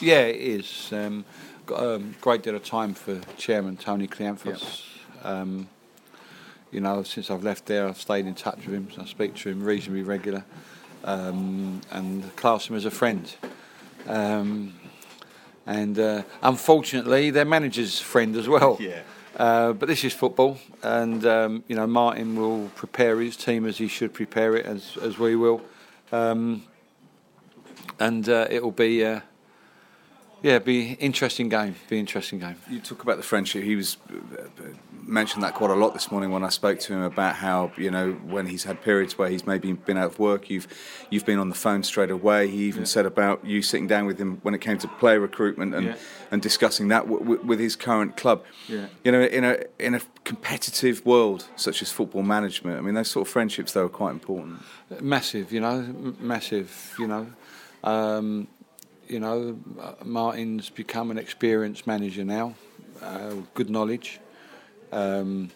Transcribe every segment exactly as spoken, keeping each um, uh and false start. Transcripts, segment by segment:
Yeah, it is. Um, got a great deal of time for Chairman Tony Kleanthos. Yep. Um, you know, since I've left there, I've stayed in touch with him. So I speak to him reasonably regular, um, and class him as a friend. Um, and uh, unfortunately, their manager's friend as well. Yeah. Uh, but this is football, and um, you know, Martin will prepare his team as he should prepare it, as as we will, um, and uh, it will be. Uh, Yeah, be interesting game. Be interesting game. You talk about the friendship. He was uh, mentioned that quite a lot this morning when I spoke to him about how, you know, when he's had periods where he's maybe been out of work, you've you've been on the phone straight away. He even yeah. said about you sitting down with him when it came to player recruitment and, yeah. and discussing that w- w- with his current club. Yeah. You know, in a in a competitive world such as football management, I mean, those sort of friendships though are quite important. Massive, you know, m- massive, you know. Um, You know, Martin's become an experienced manager now, uh, good knowledge, um,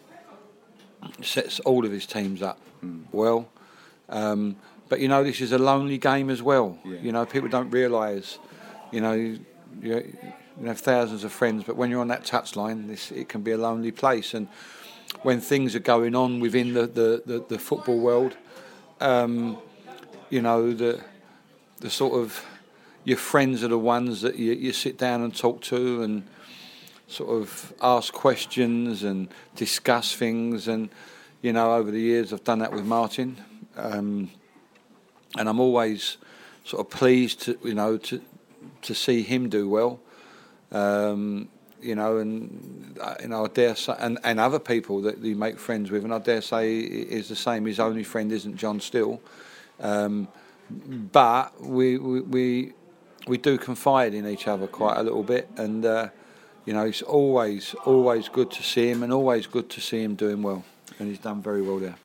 sets all of his teams up mm. well. Um, but, you know, this is a lonely game as well. Yeah. You know, people don't realise, you know, you, you have thousands of friends, but when you're on that touchline, this, it can be a lonely place. And when things are going on within the, the, the, the football world, um, you know, the the sort of... your friends are the ones that you, you sit down and talk to and sort of ask questions and discuss things. And, you know, over the years I've done that with Martin. Um, and I'm always sort of pleased to, you know, to to see him do well. Um, you know, and, you know, I dare say, and, and other people that you make friends with, and I dare say is the same. His only friend isn't John Still. Um, but we... we, we We do confide in each other quite a little bit, and uh, you know, it's always, always good to see him, and always good to see him doing well, and he's done very well there.